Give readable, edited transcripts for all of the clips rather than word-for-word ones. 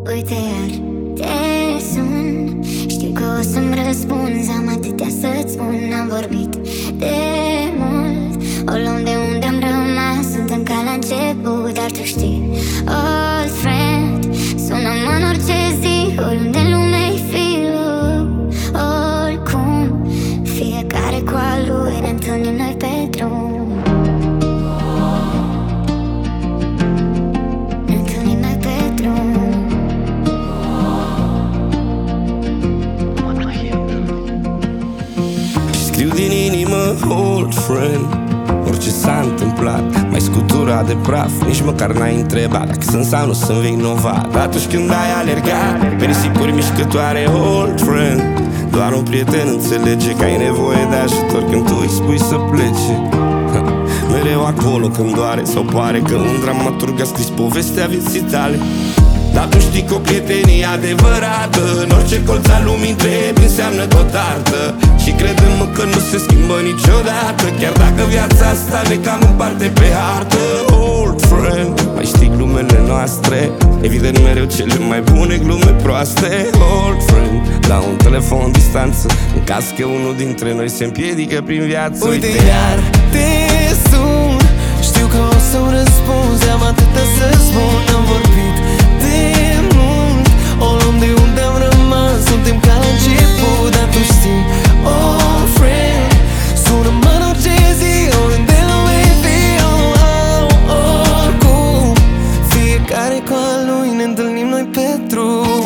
Uite iar te sun, știu că o să-mi răspunzi. Am atâtea să-ți spun, am vorbit de mult. O luăm de unde am rămas, suntem ca la început. Dar tu știi, old friend, sună-mă în orice zi, oriunde în lume-i fi. Oricum, fiecare cu al lui, ne întâlnim noi pe drum. Scriu din inimă, old friend, orice s-a întâmplat. Mai scutura de praf, nici măcar n-ai întrebat dacă sunt sau nu sunt vinovat. Atunci când ai alergat pe risipuri mișcătoare, old friend, doar un prieten înțelege că ai nevoie de ajutor când tu îi spui să plece. Mereu acolo când doare sau pare că un dramaturg a scris povestea vieții tale. Dar tu știi că o prietenie adevărată în orice colț al lumii întrebi înseamnă tot artă. Și crede-mă că nu se schimbă niciodată, chiar dacă viața asta ne cam împarte pe hartă. Old friend, mai știi glumele noastre, evident mereu cele mai bune glume proaste. Old friend, la un telefon distanță, în caz că unul dintre noi se împiedică prin viață. Uite iar te sun, știu că o să-mi răspunzi. Am atâta să spun, am vorbit de mult. O luăm de unde am rămas, suntem ca la început. Dar tu știi, oh friend, sună-mă în orice zi, oriunde lume fi. Oricum, fiecare cu al lui, ne întâlnim noi pe drum.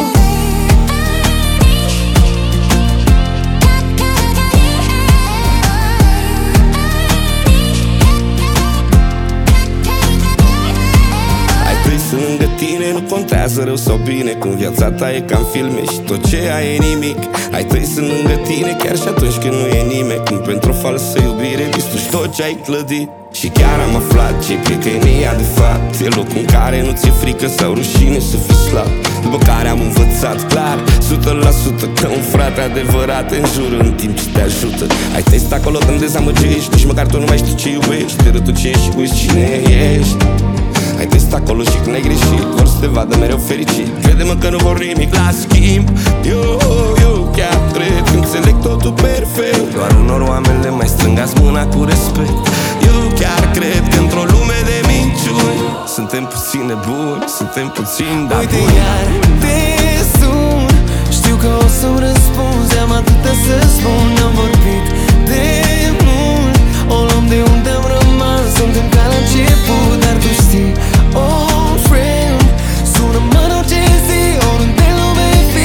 Lângă tine nu contează rău sau bine, când viața ta e ca în filme și tot ce ai e nimic. Ai trei sunt lângă tine chiar și atunci când nu e nimeni, când pentru o falsă iubire distrugi tot ce ai clădit. Și chiar am aflat ce-i prietenia de fapt, e locul în care nu ți-e frică sau rușine să fii slab. După care am învățat clar, 100% că un frate adevărat te înjură în timp ce te ajută. Ai testat acolo când dezamăgești, nici măcar tu nu mai știi ce iubești, te rătucești și uiți cine ești. Ai testat acolo și când ai greșit, vor să te vadă mereu fericit. Crede-mă că nu vor nimic la schimb. Eu chiar cred că înțeleg totul perfect, doar unor oameni le mai strângați mâna cu respect. Eu chiar cred că într-o lume de minciuni suntem puțin nebuni, suntem puțin da buni. Uite iar te sun, știu că o să-mi răspunzi. Am atâta să spun, am vorbit de mult. O luăm de unde am rămas, suntem ca la început. Dar tu știi, oh friend, sună-mă în orice zi, oriunde lume fi.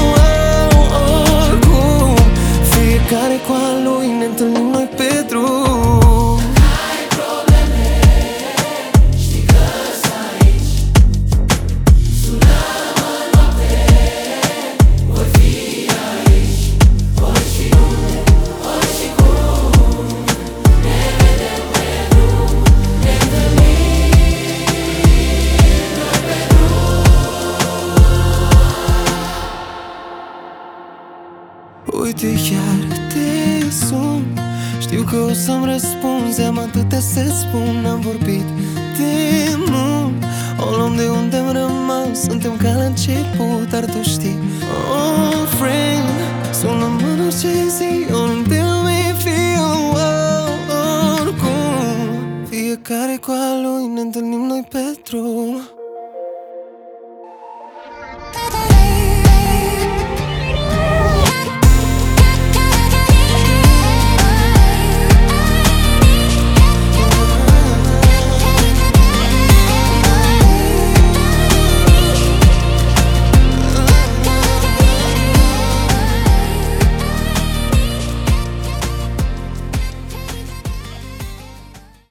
Oricum, fiecare cu al lui, ne întâlnim noi pe drum. Ai probleme, știi că sunt aici. Sună-mă noapte, voi fi aici. Ori și unde, ori și cum, ne vedem pe drum, ne întâlnim noi pe drum. Uite chiar te sun, știu că o să-mi răspunzi. Am atâtea să spun, am vorbit de mult. O luăm de unde am rămas, suntem ca la început. Dar tu știi, oh friend, sună-mă în orice zi, oriunde lume fi. Oricum, fiecare cu al lui, ne întâlnim noi pe drum.